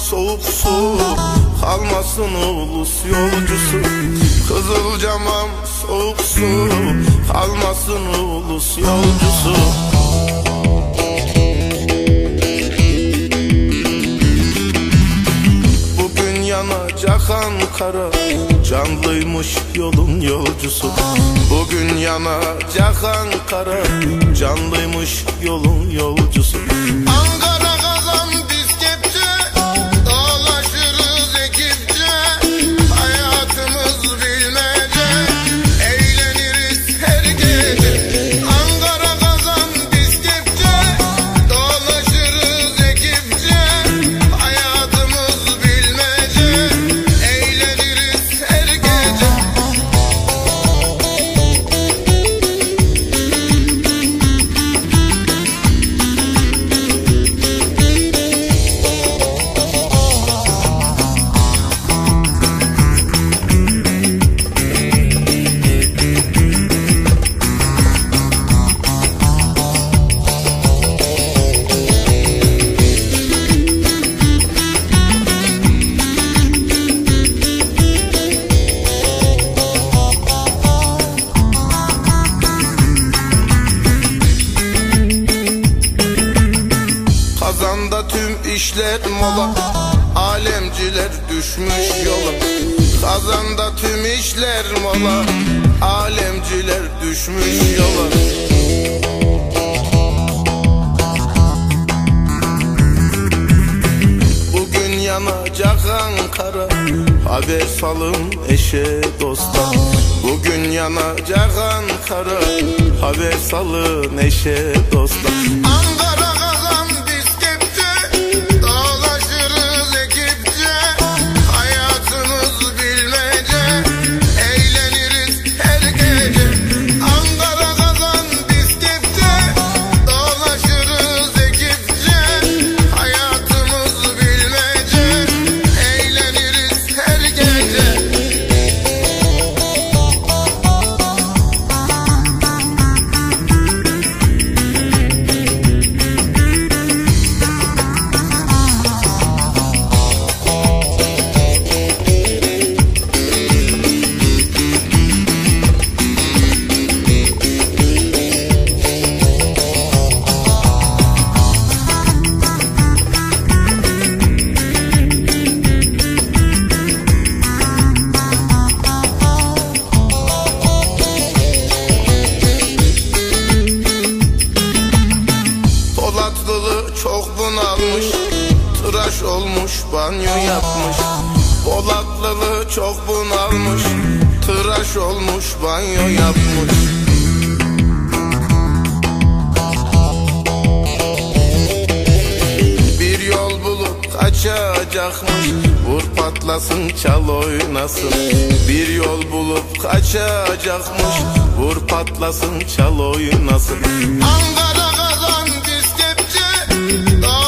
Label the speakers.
Speaker 1: soğuk su, kalmasın ulus yolcusu. Kızılcamam soğuk su, kalmasın ulus yolcusu. Bugün yanacak Ankara, canlıymış yolun yolcusu. Bugün yanacak Ankara, canlıymış yolun yolcusu. Ankara kazan biz kepçe, dolaşırız ekipçe. Hayatımız bilmece, eğleniriz her gece. Ankara kazan biz kepçe, dolaşırız ekipçe. Hayatımız bilmece, eğleniriz her gece. Kazanda tüm işler mola, alemciler düşmüş yola. Kazanda tüm işler mola, alemciler düşmüş yola. Bugün yanacak Ankara, haber salın eşe dosta. Bugün yanacak Ankara, haber salın eşe dosta. Ankara kazan biz kepçe, dolaşırız ekipçe. Hayatımız bilmece, eğleniriz her gece. Ankara kazan biz kepçe, dolaşırız ekipçe. Hayatımız bilmece, eğleniriz her gece. Polatlılı çok bunalmış, tıraş olmuş banyo yapmış. Polatlılı çok bunalmış, tıraş olmuş banyo yapmış. Bir yol bulup kaçacakmış, vur patlasın çal oynasın. Bir yol bulup kaçacakmış, vur patlasın çal oynasın. Ankara kazan biz kepçe,